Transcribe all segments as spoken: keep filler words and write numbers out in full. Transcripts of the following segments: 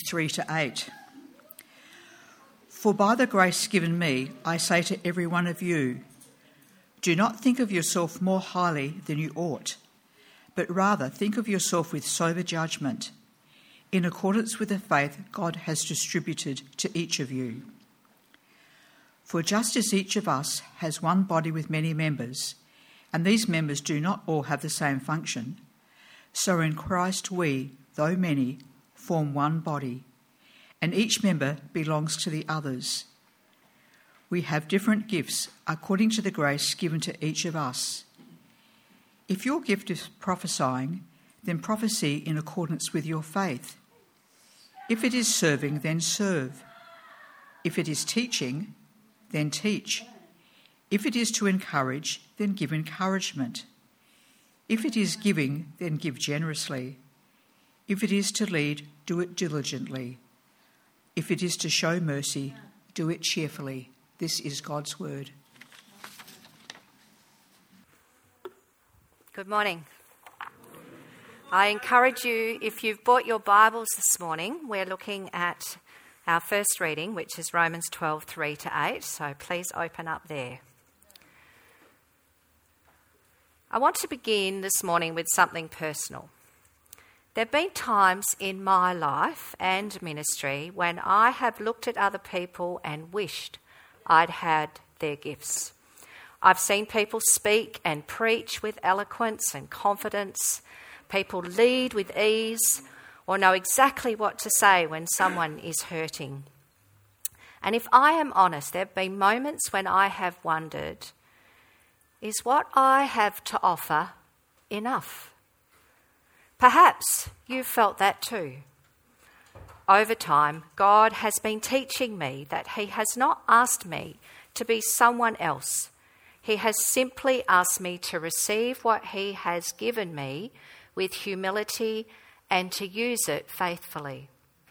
three to eight. For by the grace given me, I say to every one of you, do not think of yourself more highly than you ought, but rather think of yourself with sober judgment, in accordance with the faith God has distributed to each of you. For just as each of us has one body with many members, and these members do not all have the same function, so in Christ we, though many, form one body, and each member belongs to the others. We have different gifts according to the grace given to each of us. If your gift is prophesying, then prophesy in accordance with your faith. If it is serving, then serve. If it is teaching, then teach. If it is to encourage, then give encouragement. If it is giving, then give generously. If it is to lead, do it diligently. If it is to show mercy, do it cheerfully. This is God's word. Good morning. I encourage you, if you've bought your Bibles this morning, we're looking at our first reading, which is Romans twelve, three to eight, so please open up there. I want to begin this morning with something personal. There have been times in my life and ministry when I have looked at other people and wished I'd had their gifts. I've seen people speak and preach with eloquence and confidence, people lead with ease, or know exactly what to say when someone is hurting. And if I am honest, there have been moments when I have wondered, is what I have to offer enough? Perhaps you've felt that too. Over time, God has been teaching me that He has not asked me to be someone else. He has simply asked me to receive what He has given me with humility and to use it faithfully.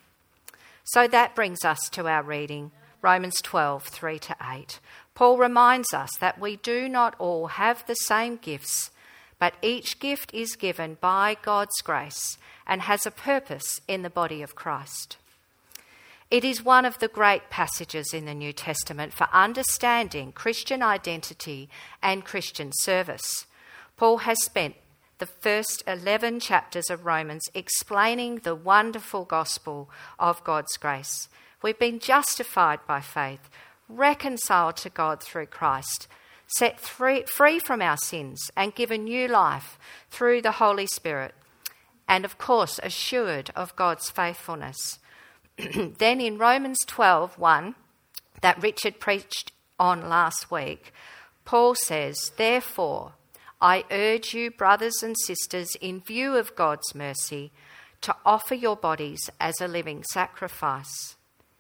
So that brings us to our reading, Romans twelve, three to eight. Paul reminds us that we do not all have the same gifts, but each gift is given by God's grace and has a purpose in the body of Christ. It is one of the great passages in the New Testament for understanding Christian identity and Christian service. Paul has spent the first eleven chapters of Romans explaining the wonderful gospel of God's grace. We've been justified by faith, reconciled to God through Christ, set free, free from our sins and given new life through the Holy Spirit, and of course assured of God's faithfulness. Then in Romans twelve, one, that Richard preached on last week, Paul says, therefore, I urge you, brothers and sisters, in view of God's mercy, to offer your bodies as a living sacrifice.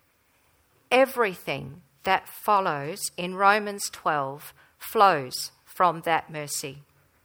Everything that follows in Romans twelve flows from that mercy.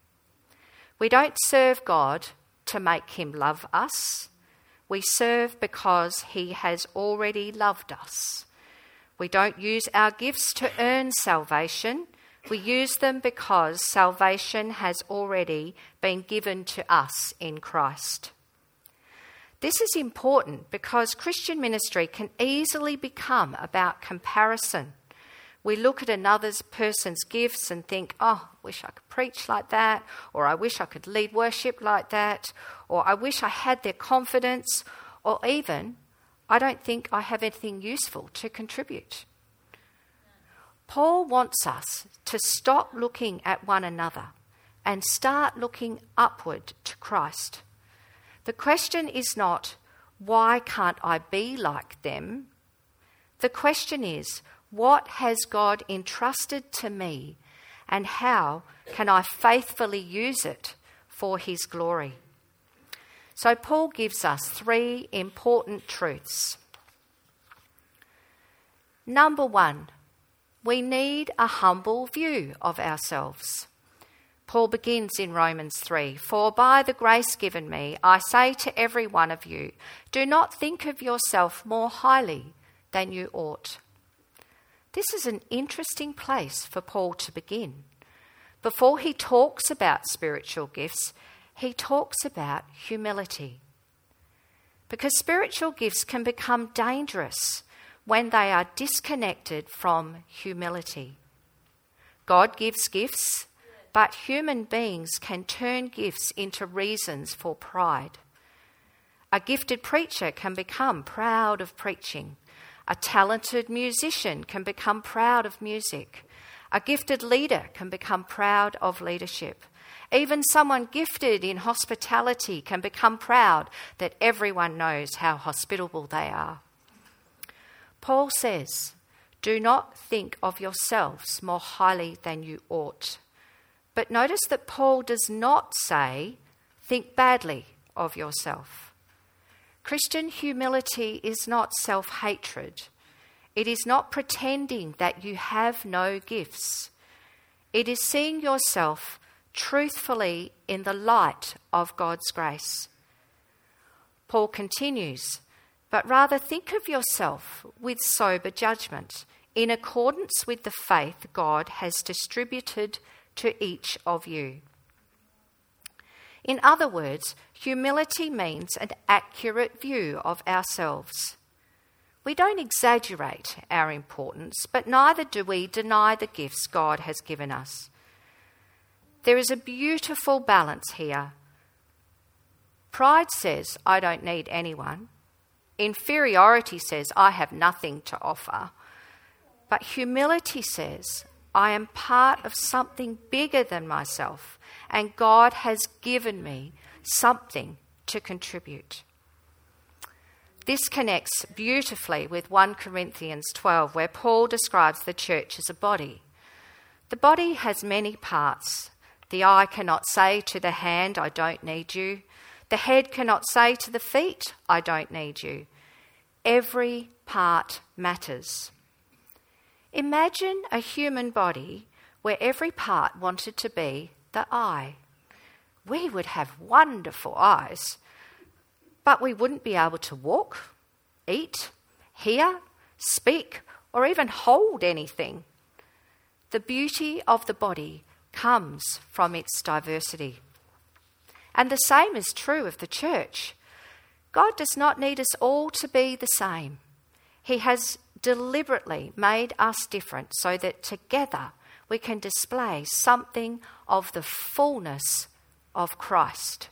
We don't serve God to make Him love us. We serve because He has already loved us. We don't use our gifts to earn salvation. We use them because salvation has already been given to us in Christ. This is important because Christian ministry can easily become about comparison. We look at another person's gifts and think, oh, I wish I could preach like that, or I wish I could lead worship like that, or I wish I had their confidence, or even, I don't think I have anything useful to contribute. Paul wants us to stop looking at one another and start looking upward to Christ. The question is not, why can't I be like them? The question is, what has God entrusted to me and how can I faithfully use it for His glory? So Paul gives us three important truths. Number one, we need a humble view of ourselves. Paul begins in Romans three, for by the grace given me, I say to every one of you, do not think of yourself more highly than you ought. This is an interesting place for Paul to begin. Before he talks about spiritual gifts, he talks about humility. because spiritual gifts can become dangerous when they are disconnected from humility. God gives gifts, but human beings can turn gifts into reasons for pride. A gifted preacher can become proud of preaching. A talented musician can become proud of music. A gifted leader can become proud of leadership. Even someone gifted in hospitality can become proud that everyone knows how hospitable they are. Paul says, "Do not think of yourselves more highly than you ought." But notice that Paul does not say, "Think badly of yourself." Christian humility is not self-hatred. It is not pretending that you have no gifts. It is seeing yourself truthfully in the light of God's grace. Paul continues, "But rather think of yourself with sober judgment, in accordance with the faith God has distributed to each of you." In other words, humility means an accurate view of ourselves. We don't exaggerate our importance, but neither do we deny the gifts God has given us. There is a beautiful balance here. Pride says, "I don't need anyone." Inferiority says, "I have nothing to offer." But humility says, "I am part of something bigger than myself, and God has given me something to contribute." This connects beautifully with First Corinthians twelve, where Paul describes the church as a body. The body has many parts. The eye cannot say to the hand, "I don't need you." The head cannot say to the feet, "I don't need you." Every part matters. Imagine a human body where every part wanted to be the eye. We would have wonderful eyes, but we wouldn't be able to walk, eat, hear, speak, or even hold anything. The beauty of the body comes from its diversity. And the same is true of the church. God does not need us all to be the same. He has deliberately made us different so that together we can display something of the fullness of Christ.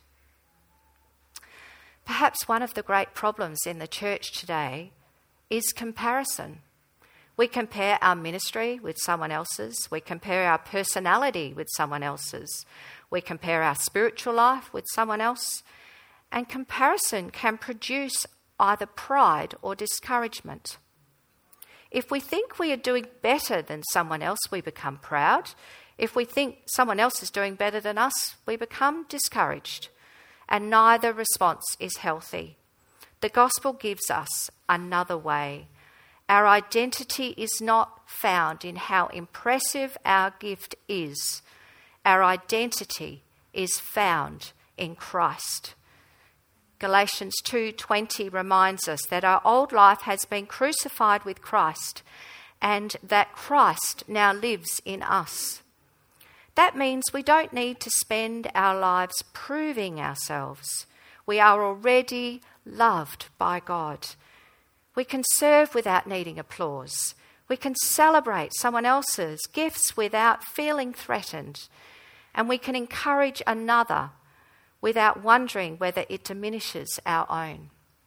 Perhaps one of the great problems in the church today is comparison. We compare our ministry with someone else's. We compare our personality with someone else's. We compare our spiritual life with someone else. And comparison can produce either pride or discouragement. If we think we are doing better than someone else, we become proud. If we think someone else is doing better than us, we become discouraged. And neither response is healthy. The gospel gives us another way. Our identity is not found in how impressive our gift is. Our identity is found in Christ. Galatians two twenty reminds us that our old life has been crucified with Christ and that Christ now lives in us. That means we don't need to spend our lives proving ourselves. We are already loved by God. We can serve without needing applause. We can celebrate someone else's gifts without feeling threatened. And we can encourage another without wondering whether it diminishes our own.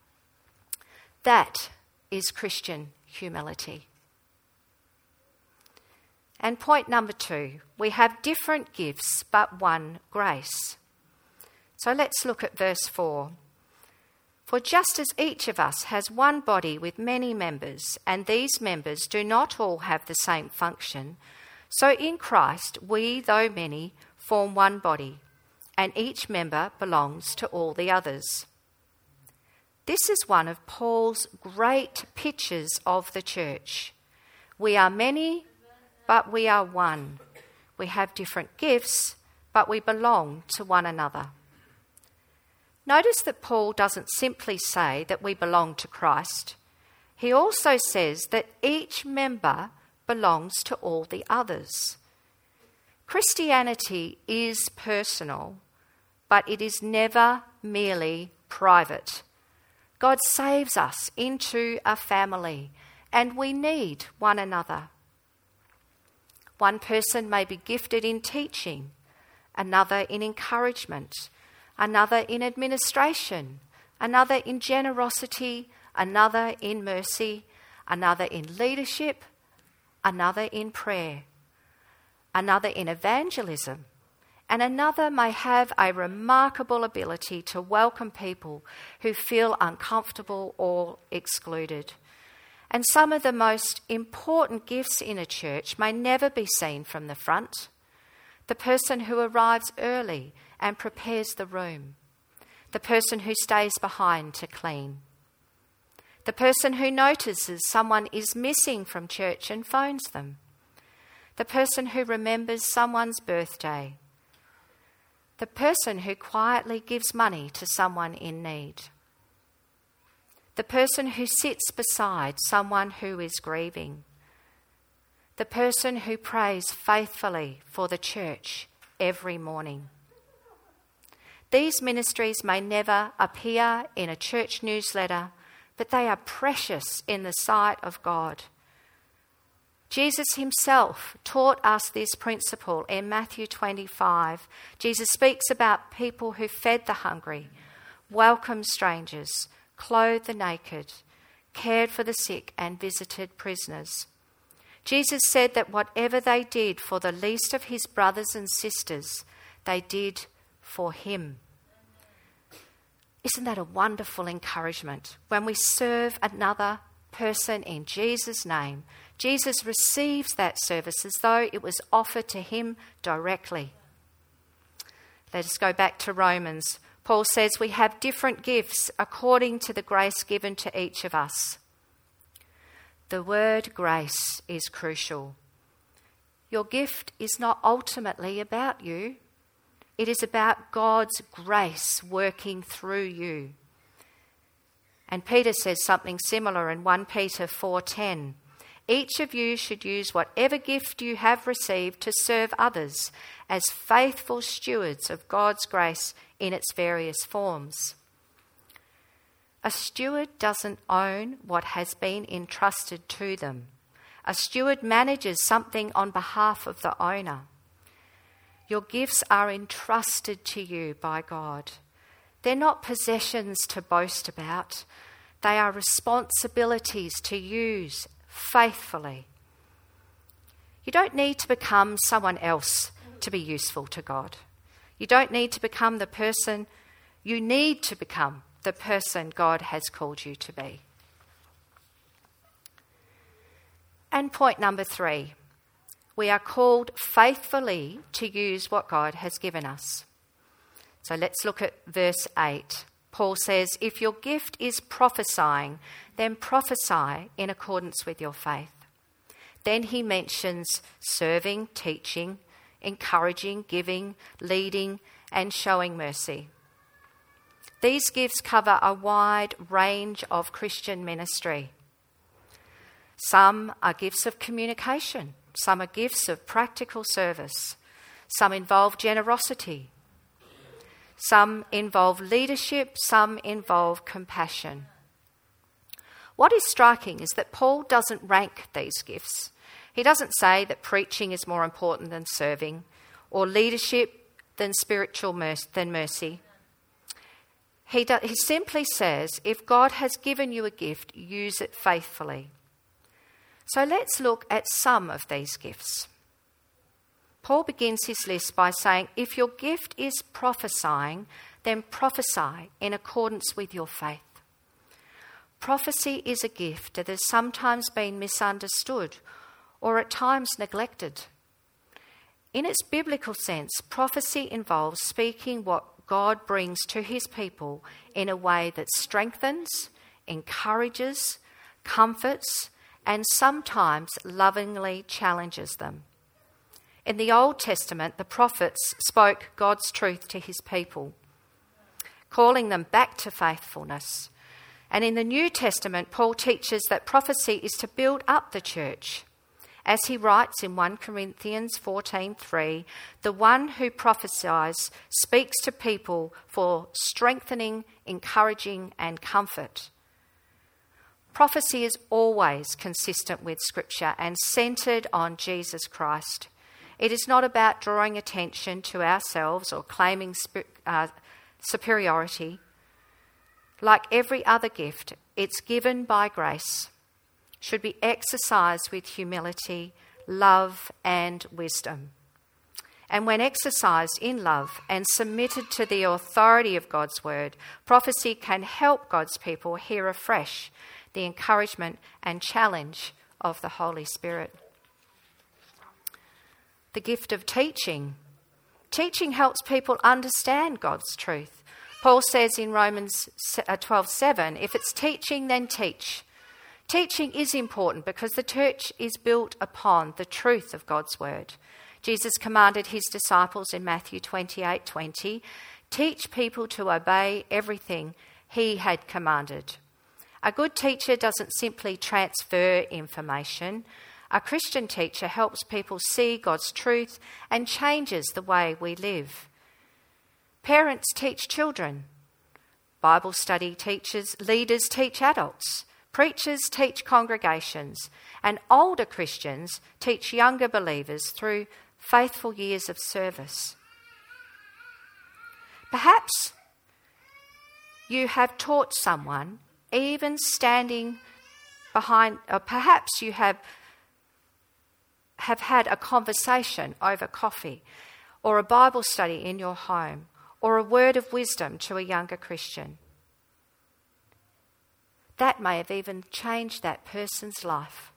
That is Christian humility. And point number two, we have different gifts but one grace. So let's look at verse four. For just as each of us has one body with many members, and these members do not all have the same function, so in Christ we, though many, form one body, and each member belongs to all the others. This is one of Paul's great pictures of the church. We are many, but we are one. We have different gifts, but we belong to one another. Notice that Paul doesn't simply say that we belong to Christ. He also says that each member belongs to all the others. Christianity is personal, but it is never merely private. God saves us into a family, and we need one another. One person may be gifted in teaching, another in encouragement, another in administration, another in generosity, another in mercy, another in leadership, another in prayer, another in evangelism, and another may have a remarkable ability to welcome people who feel uncomfortable or excluded. And some of the most important gifts in a church may never be seen from the front. The person who arrives early and prepares the room. The person who stays behind to clean. The person who notices someone is missing from church and phones them. The person who remembers someone's birthday. The person who quietly gives money to someone in need. The person who sits beside someone who is grieving. The person who prays faithfully for the church every morning. These ministries may never appear in a church newsletter, but they are precious in the sight of God. Jesus himself taught us this principle in Matthew twenty-five. Jesus speaks about people who fed the hungry, welcomed strangers, clothed the naked, cared for the sick, and visited prisoners. Jesus said that whatever they did for the least of his brothers and sisters, they did for him. Isn't that a wonderful encouragement? When we serve another person in Jesus' name, Jesus receives that service as though it was offered to him directly. Let us go back to Romans. Paul says we have different gifts according to the grace given to each of us. The word grace is crucial. Your gift is not ultimately about you. It is about God's grace working through you. And Peter says something similar in First Peter four ten. Each of you should use whatever gift you have received to serve others as faithful stewards of God's grace in its various forms. A steward doesn't own what has been entrusted to them. A steward manages something on behalf of the owner. Your gifts are entrusted to you by God. They're not possessions to boast about. They are responsibilities to use faithfully. You don't need to become someone else to be useful to God. You don't need to become the person, you need to become the person God has called you to be. And point number three, we are called faithfully to use what God has given us. So let's look at verse eight. Paul says, if your gift is prophesying, then prophesy in accordance with your faith. Then he mentions serving, teaching, encouraging, giving, leading, and showing mercy. These gifts cover a wide range of Christian ministry. Some are gifts of communication. Some are gifts of practical service. Some involve generosity. Some involve leadership. Some involve compassion. What is striking is that Paul doesn't rank these gifts. He doesn't say that preaching is more important than serving, or leadership than spiritual mercy, than mercy. He, do, he simply says, if God has given you a gift, use it faithfully. So let's look at some of these gifts. Paul begins his list by saying, if your gift is prophesying, then prophesy in accordance with your faith. Prophecy is a gift that has sometimes been misunderstood or at times neglected. In its biblical sense, prophecy involves speaking what God brings to his people in a way that strengthens, encourages, comforts, and sometimes lovingly challenges them. In the Old Testament, the prophets spoke God's truth to his people, calling them back to faithfulness. And in the New Testament, Paul teaches that prophecy is to build up the church As he writes in First Corinthians fourteen three, the one who prophesies speaks to people for strengthening, encouraging, and comfort. Prophecy is always consistent with Scripture and centred on Jesus Christ. It is not about drawing attention to ourselves or claiming uh, superiority. Like every other gift, it's given by grace, should be exercised with humility, love, and wisdom. And when exercised in love and submitted to the authority of God's word, prophecy can help God's people hear afresh the encouragement and challenge of the Holy Spirit. The gift of teaching. Teaching helps people understand God's truth. Paul says in Romans twelve seven, if it's teaching, then teach. Teaching is important because the church is built upon the truth of God's word. Jesus commanded his disciples in Matthew twenty-eight twenty, teach people to obey everything he had commanded. A good teacher doesn't simply transfer information. A Christian teacher helps people see God's truth and changes the way we live. Parents teach children. Bible study teachers, leaders teach adults. Preachers teach congregations, and older Christians teach younger believers through faithful years of service. Perhaps you have taught someone, even standing behind, or perhaps you have, have had a conversation over coffee, or a Bible study in your home, or a word of wisdom to a younger Christian. That may have even changed that person's life.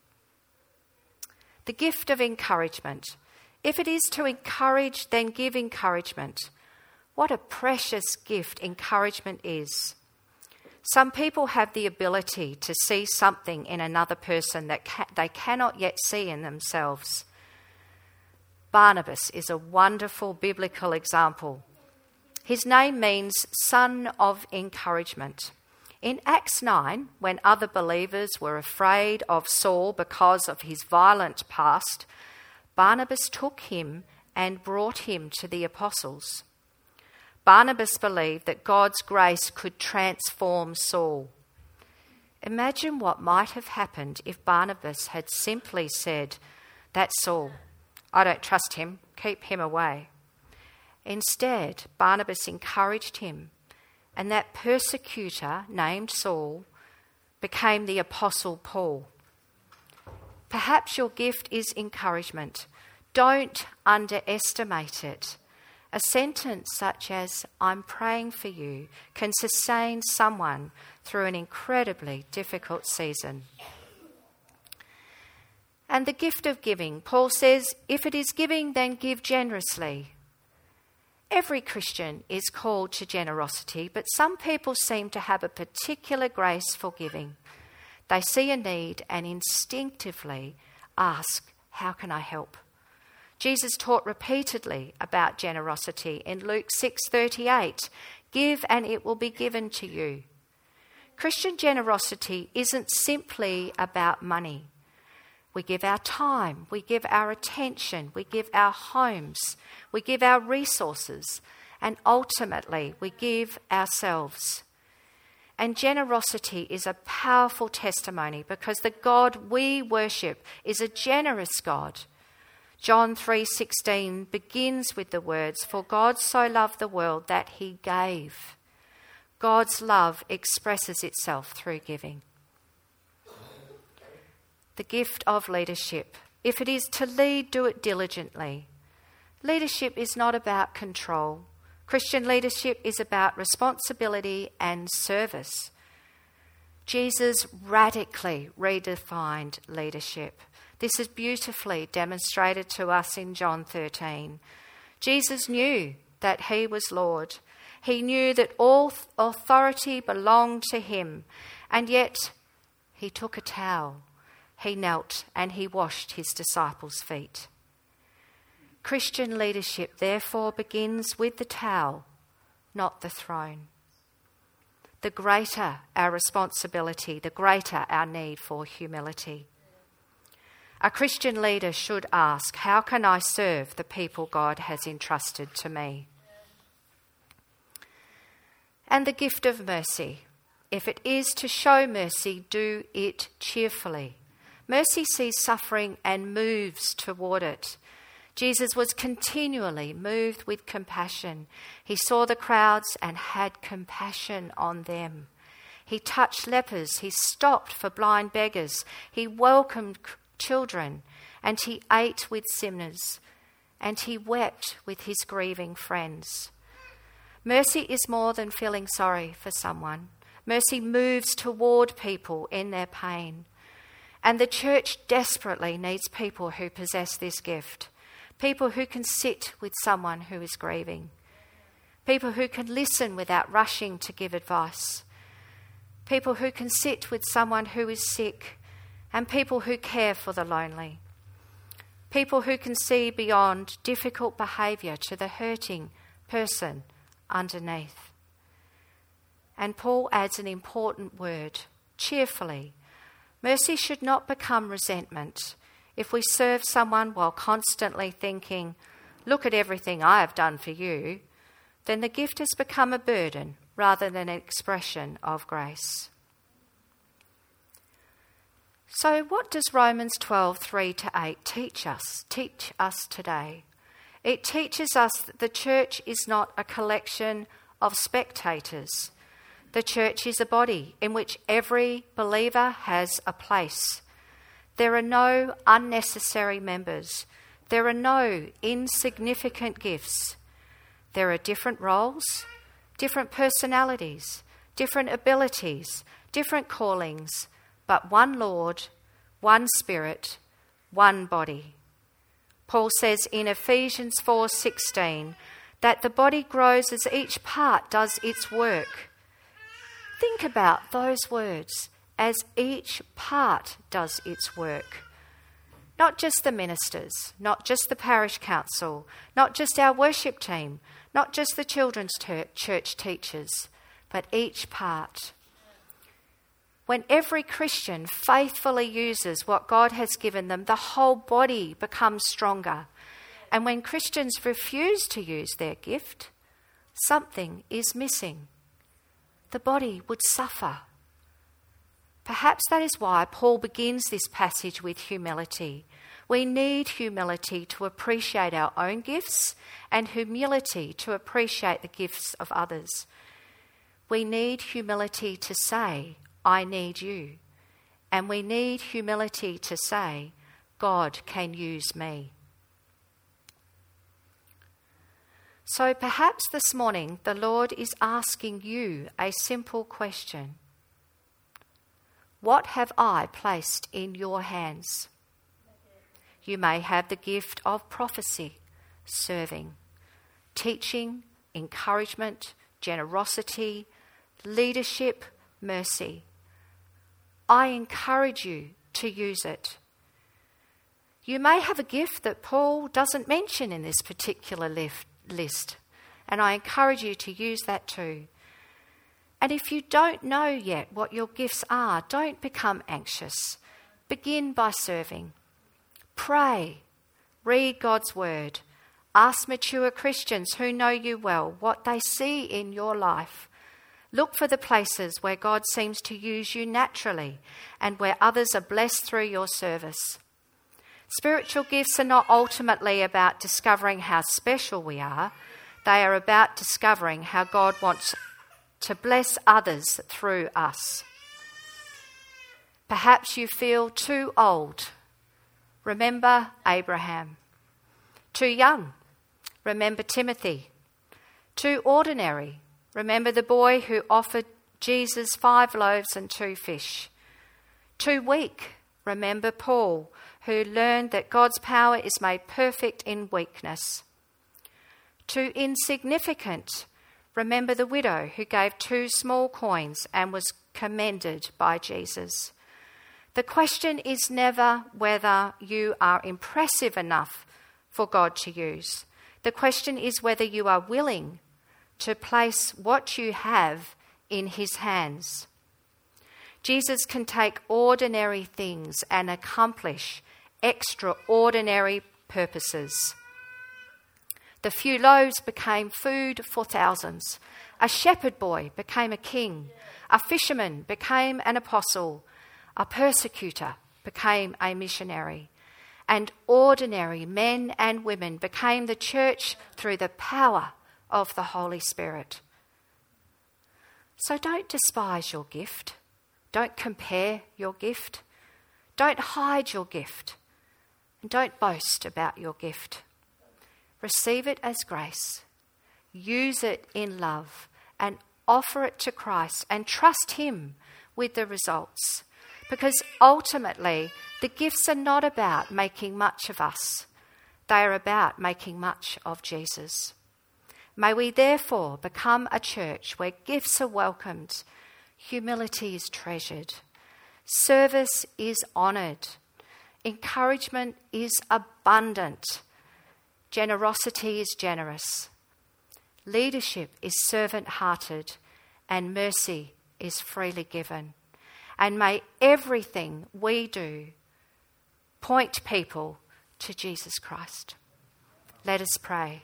The gift of encouragement. If it is to encourage, then give encouragement. What a precious gift encouragement is. Some people have the ability to see something in another person that ca- they cannot yet see in themselves. Barnabas is a wonderful biblical example. His name means son of encouragement. In Acts nine, when other believers were afraid of Saul because of his violent past, Barnabas took him and brought him to the apostles. Barnabas believed that God's grace could transform Saul. Imagine what might have happened if Barnabas had simply said, "That's Saul. I don't trust him. Keep him away." Instead, Barnabas encouraged him, and that persecutor named Saul became the Apostle Paul. Perhaps your gift is encouragement. Don't underestimate it. A sentence such as, "I'm praying for you," can sustain someone through an incredibly difficult season. And the gift of giving. Paul says, if it is giving, then give generously. Every Christian is called to generosity, but some people seem to have a particular grace for giving. They see a need and instinctively ask, "How can I help?" Jesus taught repeatedly about generosity in Luke six thirty-eight, "Give and it will be given to you." Christian generosity isn't simply about money. We give our time, we give our attention, we give our homes, we give our resources, and ultimately we give ourselves. And generosity is a powerful testimony because the God we worship is a generous God. John three sixteen begins with the words, "For God so loved the world that he gave." God's love expresses itself through giving. The gift of leadership. If it is to lead, do it diligently. Leadership is not about control. Christian leadership is about responsibility and service. Jesus radically redefined leadership. This is beautifully demonstrated to us in John thirteen. Jesus knew that he was Lord. He knew that all authority belonged to him, and yet he took a towel. He knelt and he washed his disciples' feet. Christian leadership therefore begins with the towel, not the throne. The greater our responsibility, the greater our need for humility. A Christian leader should ask, how can I serve the people God has entrusted to me? And the gift of mercy. If it is to show mercy, do it cheerfully. Mercy sees suffering and moves toward it. Jesus was continually moved with compassion. He saw the crowds and had compassion on them. He touched lepers. He stopped for blind beggars. He welcomed children, and he ate with sinners, and he wept with his grieving friends. Mercy is more than feeling sorry for someone. Mercy moves toward people in their pain. And the church desperately needs people who possess this gift. People who can sit with someone who is grieving. People who can listen without rushing to give advice. People who can sit with someone who is sick, and people who care for the lonely. People who can see beyond difficult behaviour to the hurting person underneath. And Paul adds an important word, cheerfully. Mercy should not become resentment. If we serve someone while constantly thinking, look at everything I have done for you, then the gift has become a burden rather than an expression of grace. So what does Romans twelve, three to eight teach us, teach us today? It teaches us that the church is not a collection of spectators. The church is a body in which every believer has a place. There are no unnecessary members. There are no insignificant gifts. There are different roles, different personalities, different abilities, different callings, but one Lord, one Spirit, one body. Paul says in Ephesians four sixteen that the body grows as each part does its work. Think about those words, as each part does its work. Not just the ministers, not just the parish council, not just our worship team, not just the children's ter- church teachers, but each part. When every Christian faithfully uses what God has given them, the whole body becomes stronger. And when Christians refuse to use their gift, something is missing. The body would suffer. Perhaps that is why Paul begins this passage with humility. We need humility to appreciate our own gifts and humility to appreciate the gifts of others. We need humility to say, I need you. And we need humility to say, God can use me. So perhaps this morning the Lord is asking you a simple question. What have I placed in your hands? You may have the gift of prophecy, serving, teaching, encouragement, generosity, leadership, mercy. I encourage you to use it. You may have a gift that Paul doesn't mention in this particular list, list, and I encourage you to use that too. And if you don't know yet what your gifts are, don't become anxious. Begin by serving. Pray. Read God's word. Ask mature Christians who know you well what they see in your life. Look for the places where God seems to use you naturally and where others are blessed through your service. Spiritual gifts are not ultimately about discovering how special we are. They are about discovering how God wants to bless others through us. Perhaps you feel too old. Remember Abraham. Too young. Remember Timothy. Too ordinary. Remember the boy who offered Jesus five loaves and two fish. Too weak. Remember Paul, who learned that God's power is made perfect in weakness. Too insignificant. Remember the widow who gave two small coins and was commended by Jesus. The question is never whether you are impressive enough for God to use. The question is whether you are willing to place what you have in his hands. Jesus can take ordinary things and accomplish extraordinary purposes. The few loaves became food for thousands. A shepherd boy became a king. A fisherman became an apostle. A persecutor became a missionary. And ordinary men and women became the church through the power of the Holy Spirit. So don't despise your gift. Don't compare your gift. Don't hide your gift. And don't boast about your gift. Receive it as grace. Use it in love and offer it to Christ and trust him with the results. Because ultimately, the gifts are not about making much of us. They are about making much of Jesus. May we therefore become a church where gifts are welcomed, humility is treasured, service is honoured, encouragement is abundant, generosity is generous, leadership is servant-hearted, and mercy is freely given. And may everything we do point people to Jesus Christ. Let us pray.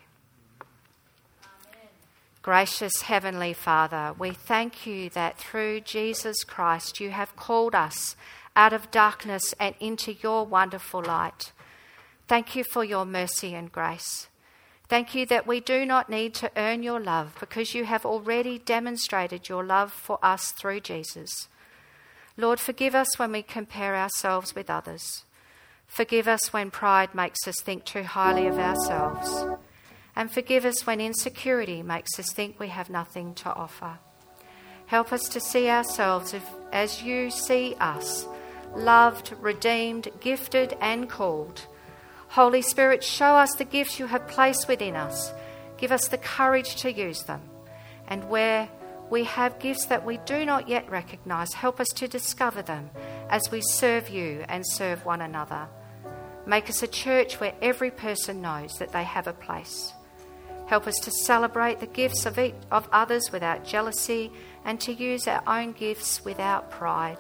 Amen. Gracious Heavenly Father, we thank you that through Jesus Christ you have called us out of darkness and into your wonderful light. Thank you for your mercy and grace. Thank you that we do not need to earn your love because you have already demonstrated your love for us through Jesus. Lord, forgive us when we compare ourselves with others. Forgive us when pride makes us think too highly of ourselves. And forgive us when insecurity makes us think we have nothing to offer. Help us to see ourselves as you see us, loved, redeemed, gifted and called. Holy Spirit, show us the gifts you have placed within us. Give us the courage to use them. And where we have gifts that we do not yet recognise, help us to discover them as we serve you and serve one another. Make us a church where every person knows that they have a place. Help us to celebrate the gifts of, each, of others without jealousy and to use our own gifts without pride.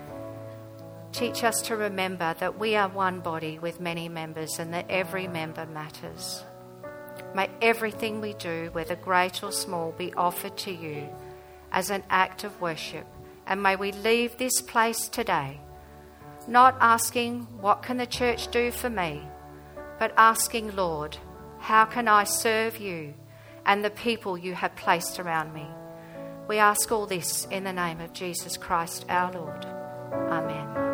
Teach us to remember that we are one body with many members and that every member matters. May everything we do, whether great or small, be offered to you as an act of worship. And may we leave this place today not asking, what can the church do for me? But asking, Lord, how can I serve you and the people you have placed around me? We ask all this in the name of Jesus Christ our Lord. Amen.